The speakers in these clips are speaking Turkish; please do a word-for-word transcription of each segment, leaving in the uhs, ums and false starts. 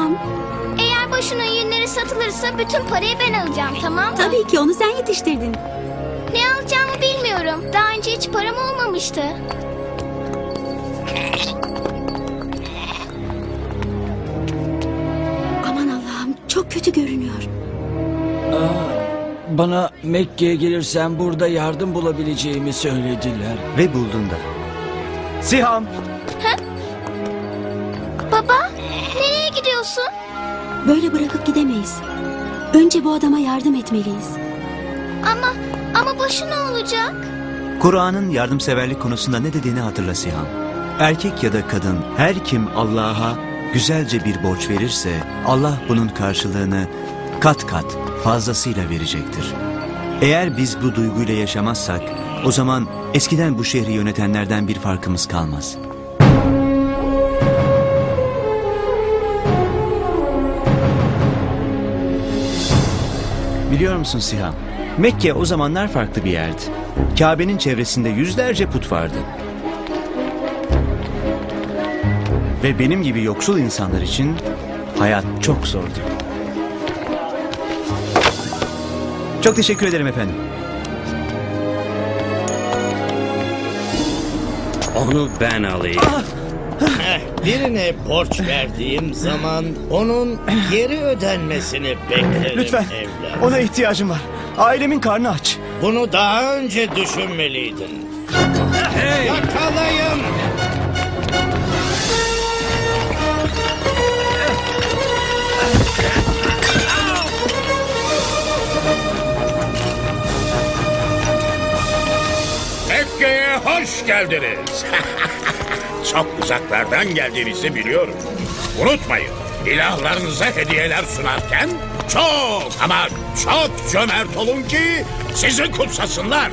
Siham. Eğer boşuna yünleri satılırsa bütün parayı ben alacağım, tamam mı? Tabii ki, onu sen yetiştirdin. Ne alacağımı bilmiyorum. Daha önce hiç param olmamıştı. Aman Allah'ım, çok kötü görünüyor. Aa, bana Mekke'ye gelirsen burada yardım bulabileceğimi söylediler. Ve buldun da. Siham! Baba, nereye gidiyorsun? Böyle bırakıp gidemeyiz. Önce bu adama yardım etmeliyiz. Ama, ama boşuna olacak. Kur'an'ın yardımseverlik konusunda ne dediğini hatırla Siham. Erkek ya da kadın, her kim Allah'a güzelce bir borç verirse, Allah bunun karşılığını kat kat fazlasıyla verecektir. Eğer biz bu duyguyla yaşamazsak, o zaman eskiden bu şehri yönetenlerden bir farkımız kalmaz. Biliyor musun Siham? Mekke o zamanlar farklı bir yerdi. Kabe'nin çevresinde yüzlerce put vardı. Ve benim gibi yoksul insanlar için hayat çok zordu. Çok teşekkür ederim efendim. Onu ben alayım. Heh, birine borç verdiğim zaman onun geri ödenmesini beklerim Lütfen, evlat. ona ihtiyacım var. Ailemin karnı aç. Bunu daha önce düşünmeliydin. Hey! Yakalayın! Mekke'ye hoş geldiniz. Çok uzaklardan geldiğinizi biliyorum. Unutmayın, ilahlarınıza hediyeler sunarken çok ama çok cömert olun ki sizi kutsasınlar.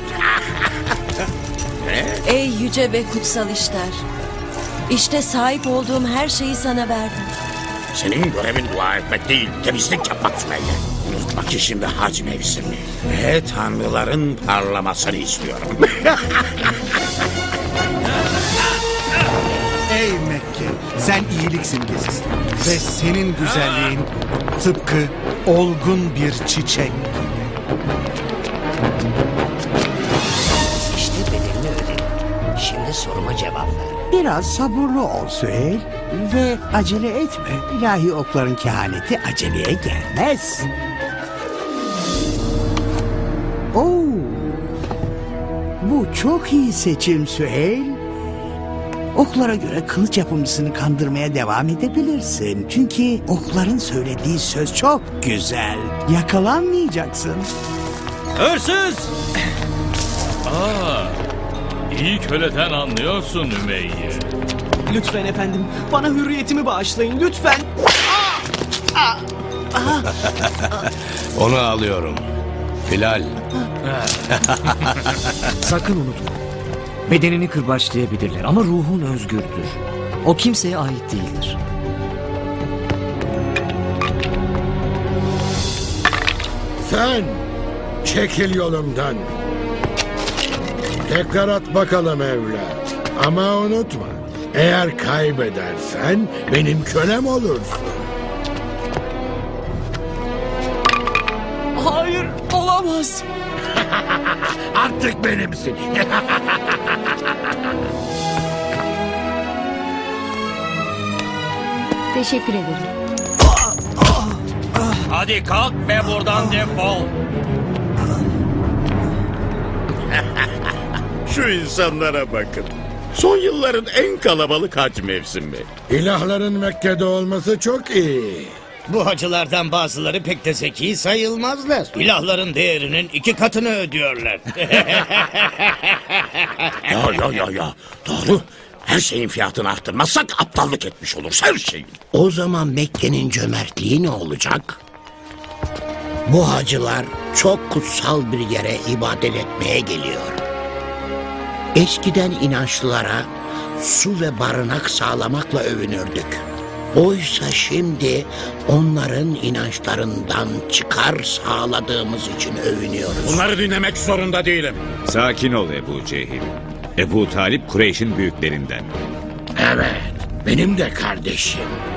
Ey yüce ve kutsal işler. İşte sahip olduğum her şeyi sana verdim. Senin görevin dua etmek değil, temizlik yapmak Sümeyye. Unutma ki şimdi hac mevsimi ve tanrıların parlamasını istiyorum. Ey Mekke, sen iyilik simgesisin ve senin güzelliğin tıpkı olgun bir çiçek gibi. İşte bedelini ödedim. Şimdi soruma cevap ver. Biraz sabırlı ol Süheyl ve acele etme. İlahi okların kehaneti aceleye gelmez. Oo, bu çok iyi seçim Süheyl. Oklara göre kılıç yapımcısını kandırmaya devam edebilirsin. Çünkü okların söylediği söz çok güzel. Yakalanmayacaksın. Hırsız! Aa, iyi köleden anlıyorsun Ümeyye. Lütfen efendim, bana hürriyetimi bağışlayın lütfen. Onu alıyorum. Hilal. Sakın unutma. Bedenini kırbaçlayabilirler ama ruhun özgürdür. O kimseye ait değildir. Sen çekil yolumdan. Tekrar at bakalım evlat. Ama unutma, eğer kaybedersen benim kölem olursun. Hayır, olamaz. Artık benimsin. Teşekkür ederim. Hadi kalk ve buradan defol. Şu insanlara bakın. Son yılların en kalabalık hac mevsimi. İlahların Mekke'de olması çok iyi. Bu hacılardan bazıları pek de zeki sayılmazlar. İlahların değerinin iki katını ödüyorlar. Ya ya ya ya. Doğru. Her şeyin fiyatını arttırmazsak aptallık etmiş oluruz her şeyin. O zaman Mekke'nin cömertliği ne olacak? Bu hacılar çok kutsal bir yere ibadet etmeye geliyor. Eskiden inançlılara su ve barınak sağlamakla övünürdük. Oysa şimdi onların inançlarından çıkar sağladığımız için övünüyoruz. Bunları dinlemek zorunda değilim. Sakin ol Ebu Cehil. Ebu Talip Kureyş'in büyüklerinden. Evet, benim de kardeşim.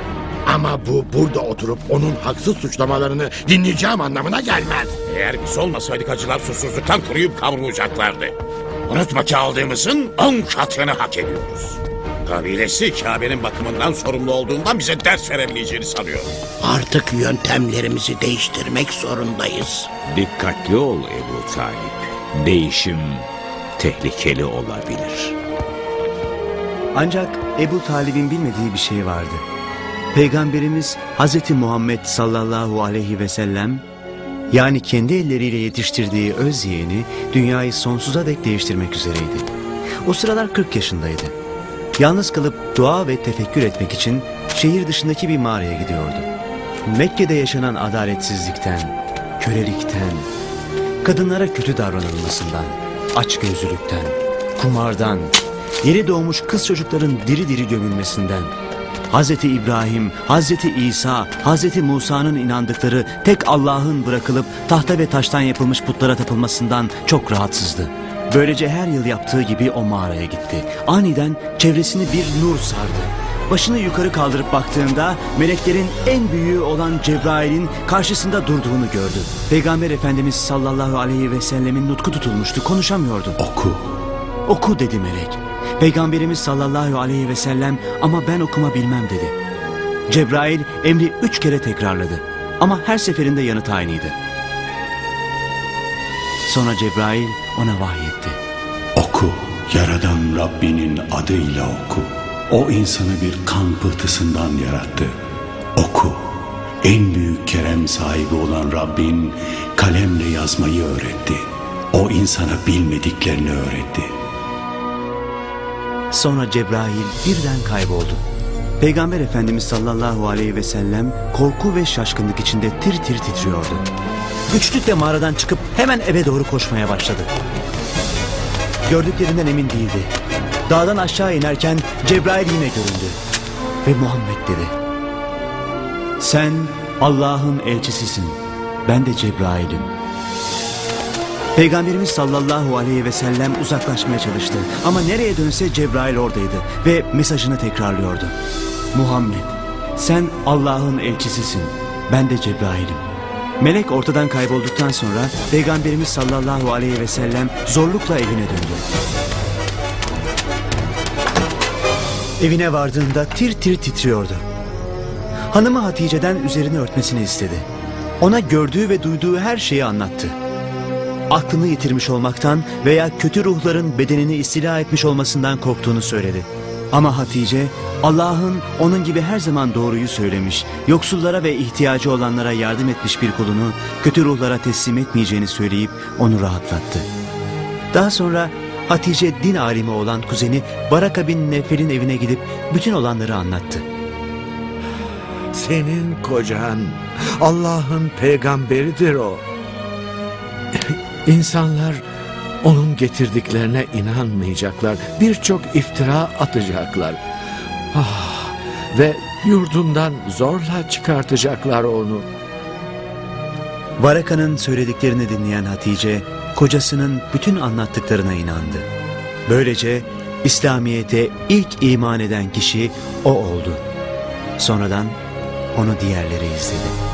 Ama bu burada oturup onun haksız suçlamalarını dinleyeceğim anlamına gelmez. Eğer biz olmasaydık acılar susuzluktan kuruyup kavrulacaklardı. Unutma ki aldığımızın on katını hak ediyoruz. Kabilesi Kabe'nin bakımından sorumlu olduğundan bize ders verebileceğini sanıyor. Artık yöntemlerimizi değiştirmek zorundayız. Dikkatli ol Ebu Talip. Değişim tehlikeli olabilir. Ancak Ebu Talib'in bilmediği bir şey vardı. Peygamberimiz Hazreti Muhammed sallallahu aleyhi ve sellem, yani kendi elleriyle yetiştirdiği öz yeğeni dünyayı sonsuza dek değiştirmek üzereydi. O sıralar kırk yaşındaydı. Yalnız kalıp dua ve tefekkür etmek için şehir dışındaki bir mağaraya gidiyordu. Mekke'de yaşanan adaletsizlikten, kölelikten, kadınlara kötü davranılmasından, açgözlülükten, kumardan, yeni doğmuş kız çocukların diri diri gömülmesinden, Hazreti İbrahim, Hazreti İsa, Hazreti Musa'nın inandıkları tek Allah'ın bırakılıp tahta ve taştan yapılmış putlara tapılmasından çok rahatsızdı. Böylece her yıl yaptığı gibi o mağaraya gitti. Aniden çevresini bir nur sardı. Başını yukarı kaldırıp baktığında meleklerin en büyüğü olan Cebrail'in karşısında durduğunu gördü. Peygamber Efendimiz sallallahu aleyhi ve sellemin nutku tutulmuştu, konuşamıyordu. Oku. Oku dedi melek. Peygamberimiz sallallahu aleyhi ve sellem ama ben okuma bilmem dedi. Cebrail emri üç kere tekrarladı ama her seferinde yanıt aynıydı. Sonra Cebrail ona vahyetti. Oku, Yaradan Rabbinin adıyla oku. O insanı bir kan pıhtısından yarattı. Oku, en büyük kerem sahibi olan Rabbin kalemle yazmayı öğretti. O insana bilmediklerini öğretti. Sonra Cebrail birden kayboldu. Peygamber Efendimiz sallallahu aleyhi ve sellem korku ve şaşkınlık içinde tir tir titriyordu. Güçlükle mağaradan çıkıp hemen eve doğru koşmaya başladı. Gördüklerinden emin değildi. Dağdan aşağı inerken Cebrail yine göründü. Ve Muhammed dedi. Sen Allah'ın elçisisin. Ben de Cebrail'im. Peygamberimiz sallallahu aleyhi ve sellem uzaklaşmaya çalıştı. Ama nereye dönse Cebrail oradaydı ve mesajını tekrarlıyordu. Muhammed, sen Allah'ın elçisisin. Ben de Cebrail'im. Melek ortadan kaybolduktan sonra Peygamberimiz sallallahu aleyhi ve sellem zorlukla evine döndü. Evine vardığında tir tir titriyordu. Hanımı Hatice'den üzerini örtmesini istedi. Ona gördüğü ve duyduğu her şeyi anlattı. Aklını yitirmiş olmaktan veya kötü ruhların bedenini istila etmiş olmasından korktuğunu söyledi. Ama Hatice, Allah'ın onun gibi her zaman doğruyu söylemiş, yoksullara ve ihtiyacı olanlara yardım etmiş bir kulunu kötü ruhlara teslim etmeyeceğini söyleyip onu rahatlattı. Daha sonra Hatice din alimi olan kuzeni Baraka bin Nefel'in evine gidip bütün olanları anlattı. Senin kocan Allah'ın peygamberidir o. İnsanlar onun getirdiklerine inanmayacaklar. Birçok iftira atacaklar. Ah, ve yurdundan zorla çıkartacaklar onu. Baraka'nın söylediklerini dinleyen Hatice, kocasının bütün anlattıklarına inandı. Böylece İslamiyet'e ilk iman eden kişi o oldu. Sonradan onu diğerleri izledi.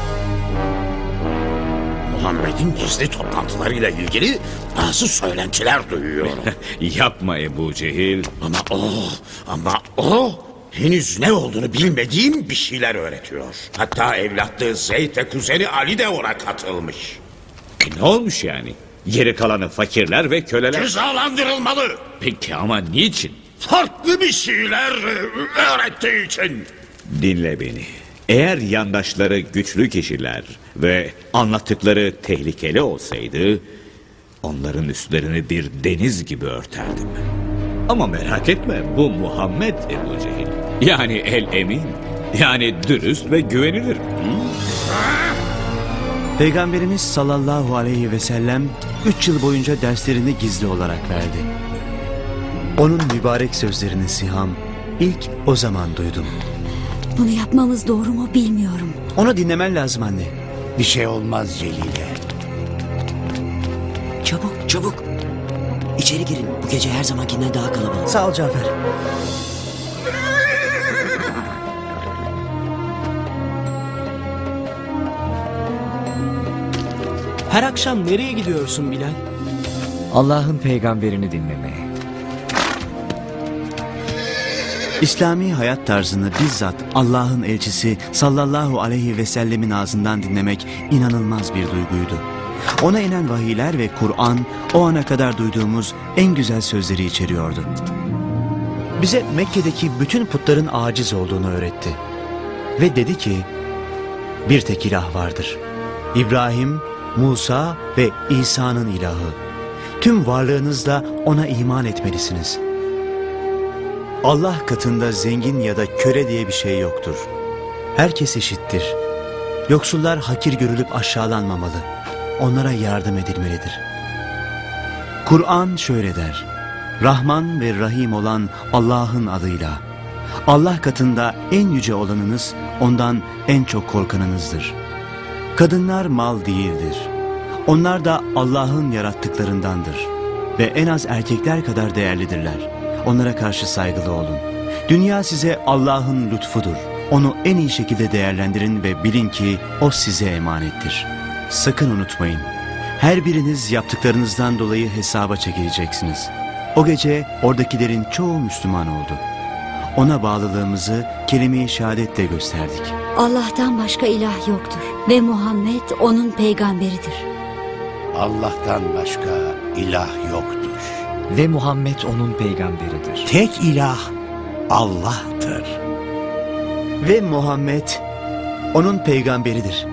Muhammed'in gizli toplantılarıyla ilgili bazı söylentiler duyuyorum. Yapma Ebu Cehil. Ama o, ama o henüz ne olduğunu bilmediğim bir şeyler öğretiyor. Hatta evlatlığı Zeyd ve kuzeni Ali de ona katılmış. E ne olmuş yani? Geri kalanı fakirler ve köleler. Cezalandırılmalı. Peki ama niçin? Farklı bir şeyler öğrettiği için. Dinle beni. Eğer yandaşları güçlü kişiler ve anlattıkları tehlikeli olsaydı, onların üstlerini bir deniz gibi örterdim. Ama merak etme, bu Muhammed Ebu Cehil. Yani el emin, yani dürüst ve güvenilir. Hı? Peygamberimiz sallallahu aleyhi ve sellem üç yıl boyunca derslerini gizli olarak verdi. Onun mübarek sözlerini Siham ilk o zaman duydum. Bunu yapmamız doğru mu bilmiyorum. Onu dinlemen lazım anne. Bir şey olmaz Celile. Çabuk çabuk. İçeri girin. Bu gece her zamankinden daha kalabalık. Sağ ol Cafer. Her akşam nereye gidiyorsun Bilal? Allah'ın peygamberini dinlemeye. İslami hayat tarzını bizzat Allah'ın elçisi sallallahu aleyhi ve sellemin ağzından dinlemek inanılmaz bir duyguydu. Ona inen vahiyler ve Kur'an o ana kadar duyduğumuz en güzel sözleri içeriyordu. Bize Mekke'deki bütün putların aciz olduğunu öğretti. Ve dedi ki, bir tek ilah vardır. İbrahim, Musa ve İsa'nın ilahı. Tüm varlığınızla ona iman etmelisiniz. Allah katında zengin ya da köle diye bir şey yoktur. Herkes eşittir. Yoksullar hakir görülüp aşağılanmamalı. Onlara yardım edilmelidir. Kur'an şöyle der: Rahman ve Rahim olan Allah'ın adıyla. Allah katında en yüce olanınız, ondan en çok korkanınızdır. Kadınlar mal değildir. Onlar da Allah'ın yarattıklarındandır. Ve en az erkekler kadar değerlidirler. Onlara karşı saygılı olun. Dünya size Allah'ın lütfudur. Onu en iyi şekilde değerlendirin ve bilin ki o size emanettir. Sakın unutmayın. Her biriniz yaptıklarınızdan dolayı hesaba çekileceksiniz. O gece oradakilerin çoğu Müslüman oldu. Ona bağlılığımızı kelime-i şehadetle gösterdik. Allah'tan başka ilah yoktur ve Muhammed onun peygamberidir. Allah'tan başka ilah yoktur. Ve Muhammed onun peygamberidir. Tek ilah Allah'tır. Ve Muhammed onun peygamberidir.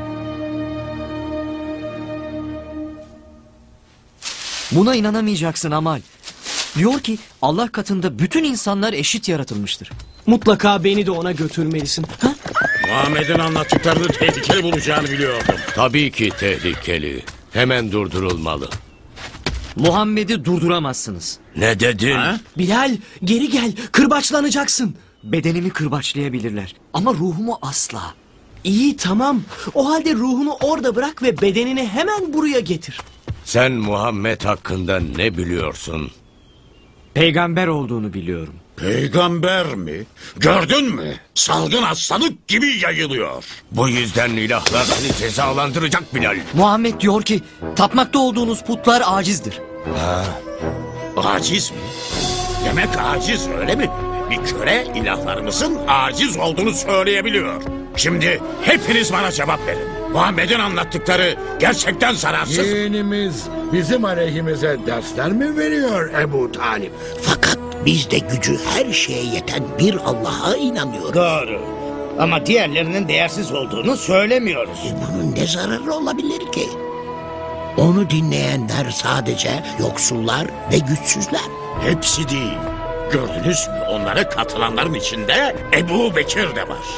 Buna inanamayacaksın Amal. Diyor ki Allah katında bütün insanlar eşit yaratılmıştır. Mutlaka beni de ona götürmelisin. Ha? Muhammed'in anlattıklarını tehlikeli bulacağını biliyordum. Tabii ki tehlikeli. Hemen durdurulmalı. Muhammed'i durduramazsınız. Ne dedin? Ha? Bilal geri gel, kırbaçlanacaksın. Bedenimi kırbaçlayabilirler ama ruhumu asla. İyi tamam. O halde ruhunu orada bırak ve bedenini hemen buraya getir. Sen Muhammed hakkında ne biliyorsun? Peygamber olduğunu biliyorum. Peygamber mi? Gördün mü? Salgın hastalık gibi yayılıyor. Bu yüzden ilahlar seni cezalandıracak Bilal. Muhammed diyor ki tapmakta olduğunuz putlar acizdir. Ha? Aciz mi? Demek aciz öyle mi? Bir köle ilahlarımızın aciz olduğunu söyleyebiliyor. Şimdi hepiniz bana cevap verin. Muhammed'in anlattıkları gerçekten zararsız. Yeğenimiz bizim aleyhimize dersler mi veriyor Ebu Talip? Fakat biz de gücü her şeye yeten bir Allah'a inanıyoruz. Doğru. Ama diğerlerinin değersiz olduğunu söylemiyoruz. Bunun ne zararı olabilir ki? Onu dinleyenler sadece yoksullar ve güçsüzler. Hepsi değil. Gördünüz mü? Onlara katılanların içinde Ebu Bekir de var.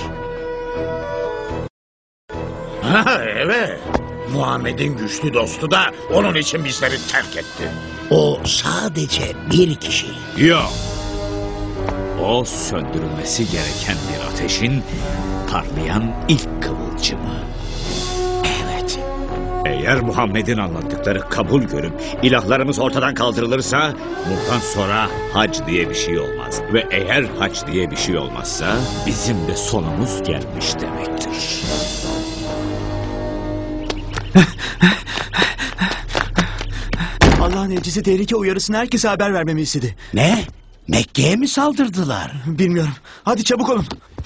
Ha evet. Muhammed'in güçlü dostu da onun için bizleri terk etti. O sadece bir kişi. Yok. O söndürülmesi gereken bir ateşin parlayan ilk kıvılcımı. Evet. Eğer Muhammed'in anlattıkları kabul görüp ilahlarımız ortadan kaldırılırsa bundan sonra hac diye bir şey olmaz. Ve eğer hac diye bir şey olmazsa bizim de sonumuz gelmiş demektir. Allah'ın elçisi tehlike uyarısını herkese haber vermemi istedi. Ne? Mekke'ye mi saldırdılar? Bilmiyorum. Hadi çabuk olun.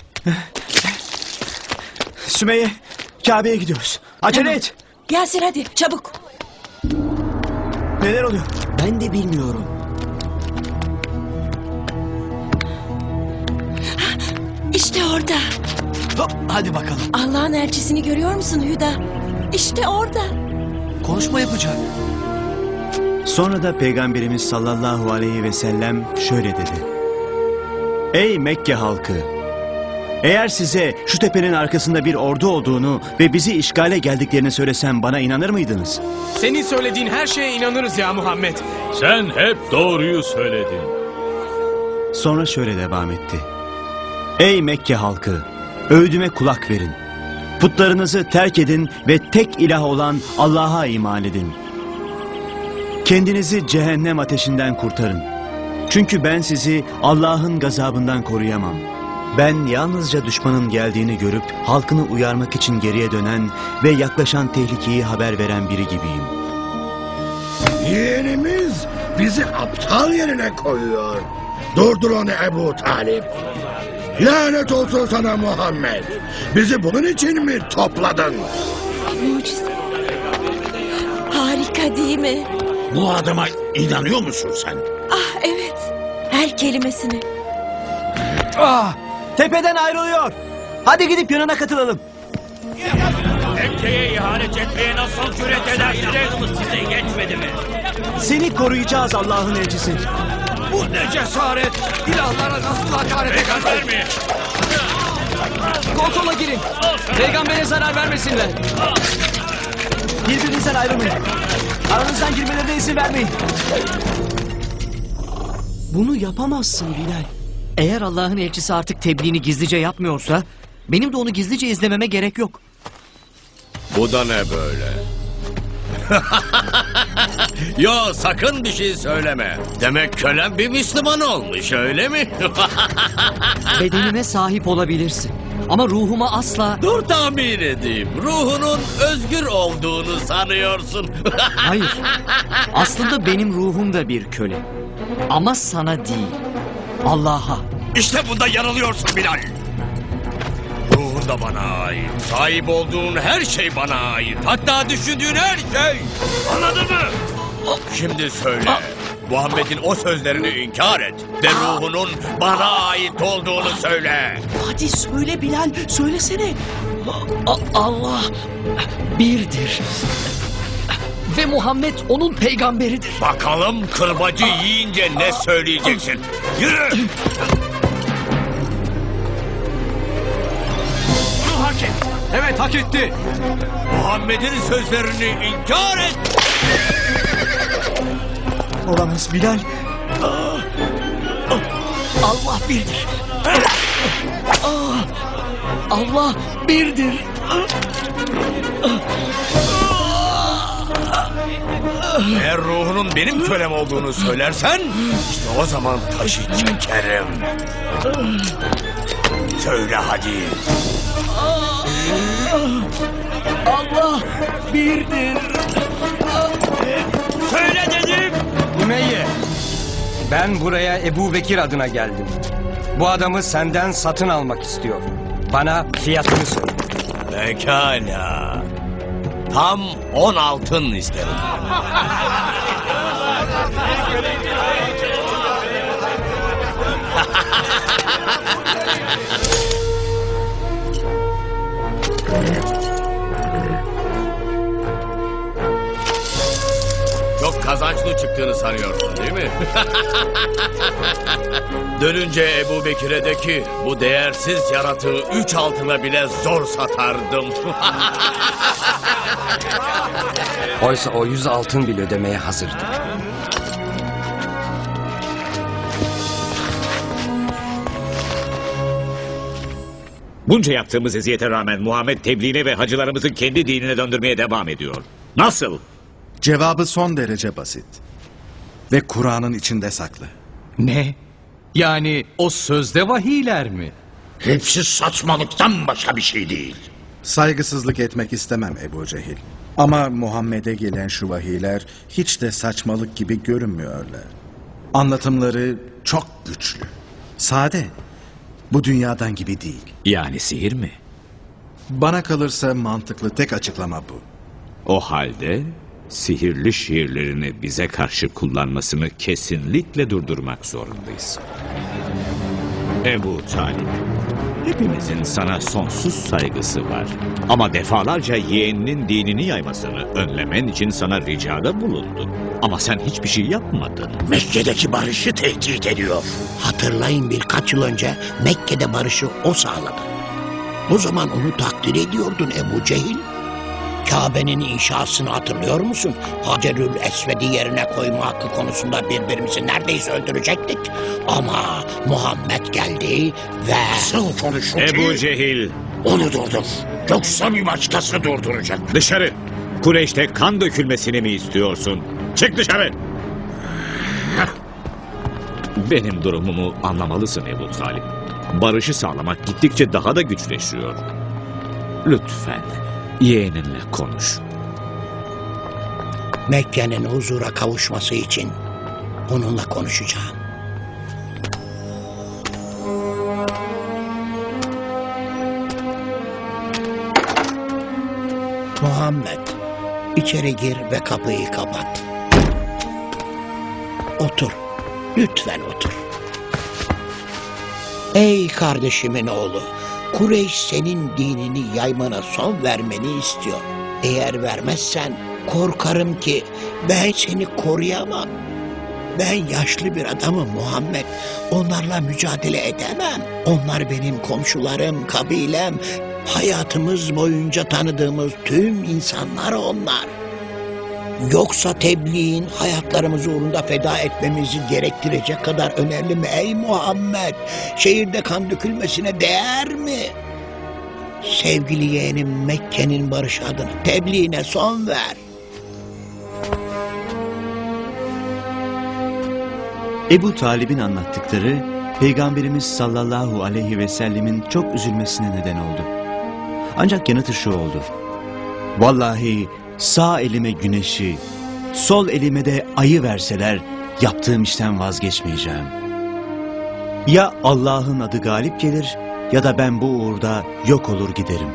Sümeyye, Kabe'ye gidiyoruz. Acele Tamam. et. Yasir hadi çabuk. Neler oluyor? Ben de bilmiyorum. İşte orada. Hop, hadi bakalım. Allah'ın elçisini görüyor musun Hüda? İşte orada. Konuşma yapacak. Sonra da Peygamberimiz sallallahu aleyhi ve sellem şöyle dedi. Ey Mekke halkı! Eğer size şu tepenin arkasında bir ordu olduğunu ve bizi işgale geldiklerini söylesem bana inanır mıydınız? Senin söylediğin her şeye inanırız ya Muhammed. Sen hep doğruyu söyledin. Sonra şöyle devam etti. Ey Mekke halkı! Öğüdüme kulak verin. Putlarınızı terk edin ve tek ilah olan Allah'a iman edin. Kendinizi cehennem ateşinden kurtarın. Çünkü ben sizi Allah'ın gazabından koruyamam. Ben yalnızca düşmanın geldiğini görüp halkını uyarmak için geriye dönen ve yaklaşan tehlikeyi haber veren biri gibiyim. Yeğenimiz bizi aptal yerine koyuyor. Durdur onu Ebu Talip. Lanet olsun sana Muhammed. Bizi bunun için mi topladın? Mucize. Harika değil mi? Bu adama inanıyor musun sen? Ah evet. Her kelimesine. Ah, tepeden ayrılıyor. Hadi gidip yanına katılalım. Mekke'ye ihanet etmeye nasıl cüret edersiniz? Size yetmedi mi? Seni koruyacağız Allah'ın elçisi. Bu ne cesaret? İlahlara nasıl hakaret eder mi? Kontrola girin. Peygambere zarar vermesinler. Birbirinizden ayrılmayın. Aranızdan girmelerine izin vermeyin. Bunu yapamazsın Bilal. Eğer Allah'ın elçisi artık tebliğini gizlice yapmıyorsa, benim de onu gizlice izlememe gerek yok. Bu da ne böyle? Yo, sakın bir şey söyleme. Demek kölen bir Müslüman olmuş, öyle mi? Bedenime sahip olabilirsin. Ama ruhuma asla... Dur tahmin edeyim. Ruhunun özgür olduğunu sanıyorsun. Hayır. Aslında benim ruhum da bir köle. Ama sana değil. Allah'a. İşte bunda yanılıyorsun Bilal. Ruhun da bana ait. Sahip olduğun her şey bana ait. Hatta düşündüğün her şey. Anladın mı? Şimdi söyle. Muhammed'in o sözlerini inkar et. Ve ruhunun bana ait olduğunu söyle. Hadi söyle Bilal, söylesene. A- Allah birdir. Ve Muhammed onun peygamberidir. Bakalım kırbacı yiyince ne söyleyeceksin? Yürü! Bunu hak et. Evet, hak etti. Muhammed'in sözlerini inkar et. Olamaz Bilal. Allah birdir. Allah birdir. Eğer ruhunun benim kölem olduğunu söylersen, işte o zaman taşı çekerim. Söyle hadi. Allah birdir. Söyle dedim. Ümeyye, ben buraya Ebu Bekir adına geldim. Bu adamı senden satın almak istiyor. Bana fiyatını söyle. Pekala. Tam on altın isterim. Çok kazançlı çıktığını sanıyorsun değil mi? Dönünce Ebu Bekir'e de ki bu değersiz yaratığı üç altına bile zor satardım. Oysa o yüz altın bile ödemeye hazırdı. Bunca yaptığımız eziyete rağmen Muhammed tebliğine ve hacılarımızı kendi dinine döndürmeye devam ediyor. Nasıl? Cevabı son derece basit. Ve Kur'an'ın içinde saklı. Ne? Yani o sözde vahiyler mi? Hepsi saçmalıktan başka bir şey değil. Saygısızlık etmek istemem Ebu Cehil. Ama Muhammed'e gelen şu vahiyler hiç de saçmalık gibi görünmüyorlar. Anlatımları çok güçlü. Sade. Bu dünyadan gibi değil. Yani sihir mi? Bana kalırsa mantıklı tek açıklama bu. O halde sihirli şiirlerini bize karşı kullanmasını kesinlikle durdurmak zorundayız. Ebu Talip, hepimizin sana sonsuz saygısı var. Ama defalarca yeğeninin dinini yaymasını önlemen için sana ricada bulundu. Ama sen hiçbir şey yapmadın. Mekke'deki barışı tehdit ediyor. Hatırlayın birkaç yıl önce Mekke'de barışı o sağladı. O zaman onu takdir ediyordun Ebu Cehil. Kabe'nin inşasını hatırlıyor musun? Hacerül Esved'i yerine koyma hakkı konusunda birbirimizi neredeyse öldürecektik. Ama Muhammed geldi ve... Nasıl konuştu ki? Ebu Cehil. Onu durdur. Yoksa bir başkası durduracak. Dışarı. Kureyş'te kan dökülmesini mi istiyorsun? Çık dışarı. Benim durumumu anlamalısın Ebu Talip. barışı sağlamak gittikçe daha da güçleşiyor. Lütfen yeğeninle konuş. Mekke'nin huzura kavuşması için onunla konuşacağım. Muhammed, içeri gir ve kapıyı kapat. Otur, lütfen otur. Ey kardeşimin oğlu, Kureyş senin dinini yaymana son vermeni istiyor. Eğer vermezsen korkarım ki ben seni koruyamam. Ben yaşlı bir adamım Muhammed. Onlarla mücadele edemem. Onlar benim komşularım, kabilem. Hayatımız boyunca tanıdığımız tüm insanlar onlar. Yoksa tebliğin hayatlarımızı uğrunda feda etmemizi gerektirecek kadar önemli mi ey Muhammed? Şehirde kan dökülmesine değer mi? Sevgili yeğenim, Mekke'nin barış adına tebliğine son ver. Ebu Talib'in anlattıkları Peygamberimiz sallallahu aleyhi ve sellemin çok üzülmesine neden oldu. Ancak yanıtı şu oldu: vallahi sağ elime güneşi, sol elime de ayı verseler yaptığım işten vazgeçmeyeceğim. Ya Allah'ın adı galip gelir ya da ben bu uğurda yok olur giderim.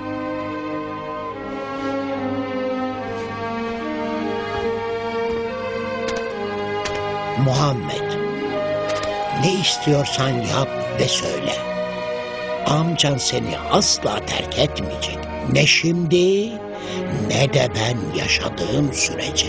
Muhammed, ne istiyorsan yap ve söyle. Amcan seni asla terk etmeyecek. Ne şimdi ne de ben yaşadığım sürece.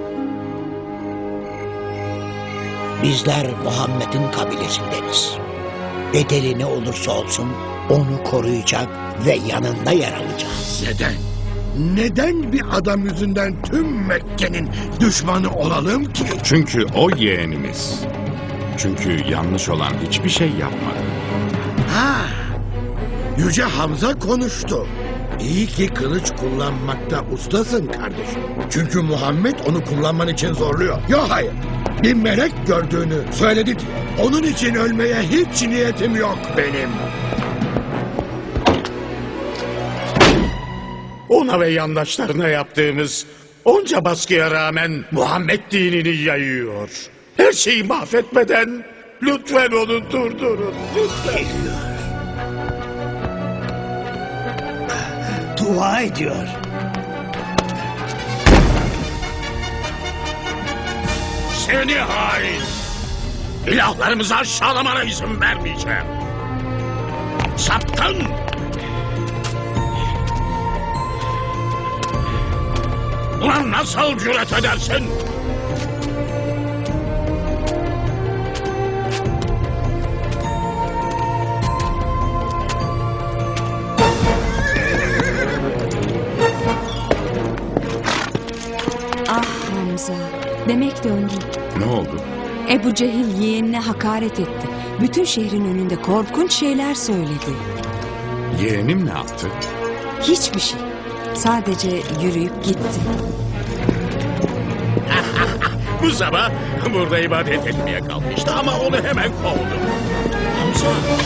Bizler Muhammed'in kabilesindeniz. Bedeli ne olursa olsun onu koruyacak ve yanında yer alacağız. Neden? Neden bir adam yüzünden tüm Mekke'nin düşmanı olalım ki? Çünkü o yeğenimiz. Çünkü yanlış olan hiçbir şey yapmadı. Ha, Yüce Hamza konuştu. İyi ki kılıç kullanmakta ustasın kardeşim. Çünkü Muhammed onu kullanman için zorluyor. Yok hayır. Bir melek gördüğünü söyledi diye. Onun için ölmeye hiç niyetim yok benim. Ona ve yandaşlarına yaptığınız onca baskıya rağmen Muhammed dinini yayıyor. Her şeyi mahvetmeden lütfen onu durdurun. Lütfen. Dua ediyor. Seni hain! İlahlarımızı aşağılamana izin vermeyeceğim. Sapkın! Ulan nasıl cüret edersin? Ah Hamza, demek döndün. Ne oldu? Ebu Cehil yeğenine hakaret etti. Bütün şehrin önünde korkunç şeyler söyledi. Yeğenim ne yaptı? Hiçbir şey. Sadece yürüyüp gitti. Bu sabah burada ibadet etmeye kalmıştı ama onu hemen kovdum. Hamza!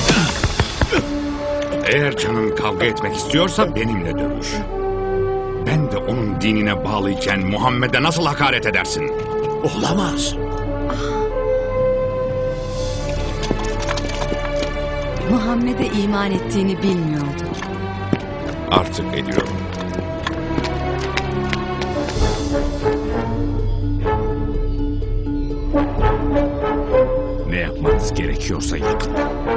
Eğer canın kavga etmek istiyorsa benimle dövüş. Ben de onun dinine bağlıyken Muhammed'e nasıl hakaret edersin? Olamaz. Muhammed'e iman ettiğini bilmiyordum. Artık ediyorum. Ne yapmanız gerekiyorsa yapın.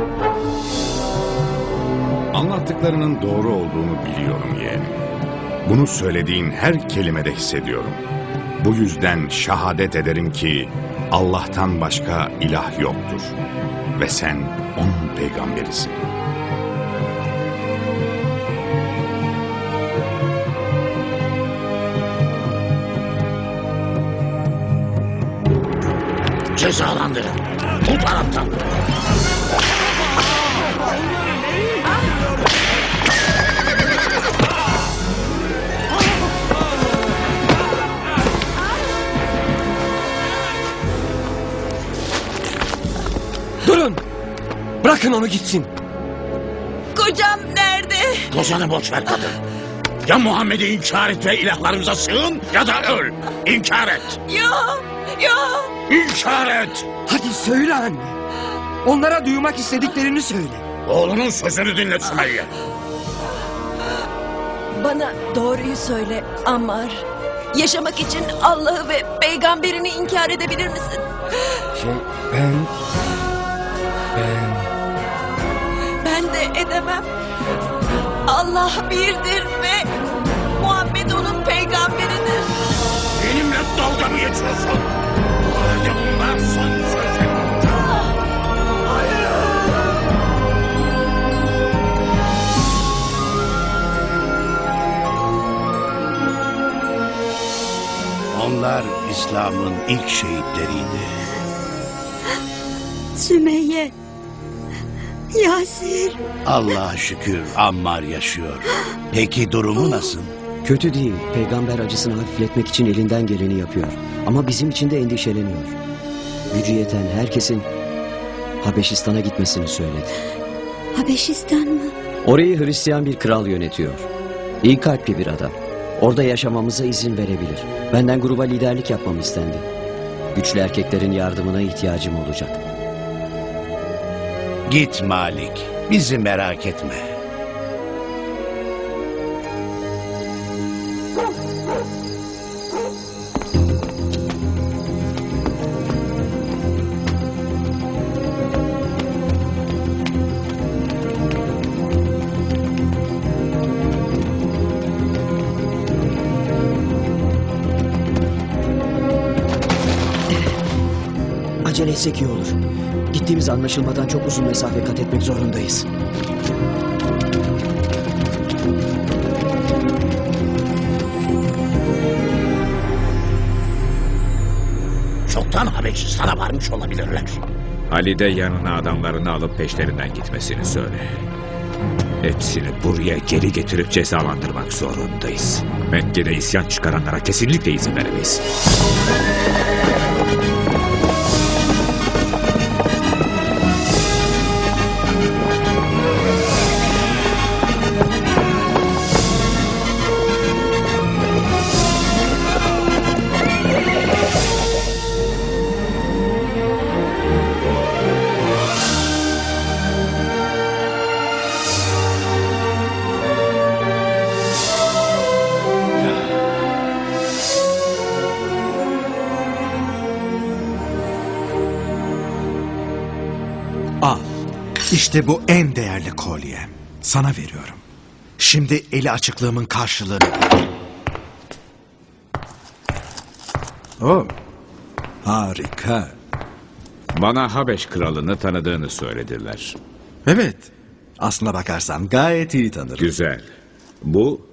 Anlattıklarının doğru olduğunu biliyorum yeğenim. Bunu söylediğin her kelimede hissediyorum. Bu yüzden şahadet ederim ki Allah'tan başka ilah yoktur. Ve sen onun peygamberisin. Cezalandırın. Bu taraftan. Durun! Bırakın onu gitsin. Kocanı boş ver kadın. Ya Muhammed'i inkar et ve ilahlarımıza sığın ya da öl. İnkar et. Ya, ya. İnkar et. Hadi söyle anne. Onlara duymak istediklerini söyle. Oğlunun sözünü dinle Sümeyye. Bana doğruyu söyle Ammar. Yaşamak için Allah'ı ve peygamberini inkar edebilir misin? Şey ben... Ben... Ben de edemem. Allah birdir ve Muhammed onun peygamberidir. Benimle dalga mı geçiyorsun? Hadi bunlar son sözüm. Onlar İslam'ın ilk şehitleriydi. Sümeyye. Yasir. Allah'a şükür Ammar yaşıyor. Peki durumu nasıl? Kötü değil. Peygamber acısını hafifletmek için elinden geleni yapıyor. Ama bizim için de endişeleniyor. Gücü yeten herkesin Habeşistan'a gitmesini söyledi. Habeşistan mı? Orayı Hristiyan bir kral yönetiyor. İyi kalpli bir adam. Orada yaşamamıza izin verebilir. Benden gruba liderlik yapmamı istendi. Güçlü erkeklerin yardımına ihtiyacım olacak. Git Malik, bizi merak etme. Acele etsek iyi olur. Gittiğimiz anlaşılmadan çok uzun mesafe kat etmek zorundayız. Çoktan Habeşistan'a varmış olabilirler. Ali de yanına adamlarını alıp peşlerinden gitmesini söyle. Hepsini buraya geri getirip cezalandırmak zorundayız. Mekke'de isyan çıkaranlara kesinlikle izin veremeyiz. Al. İşte bu en değerli kolyem. Sana veriyorum. Şimdi eli açıklığımın karşılığını ver. Oh. Harika. Bana Habeş kralını tanıdığını söylediler. Evet. Aslına bakarsan gayet iyi tanırım. Güzel. Bu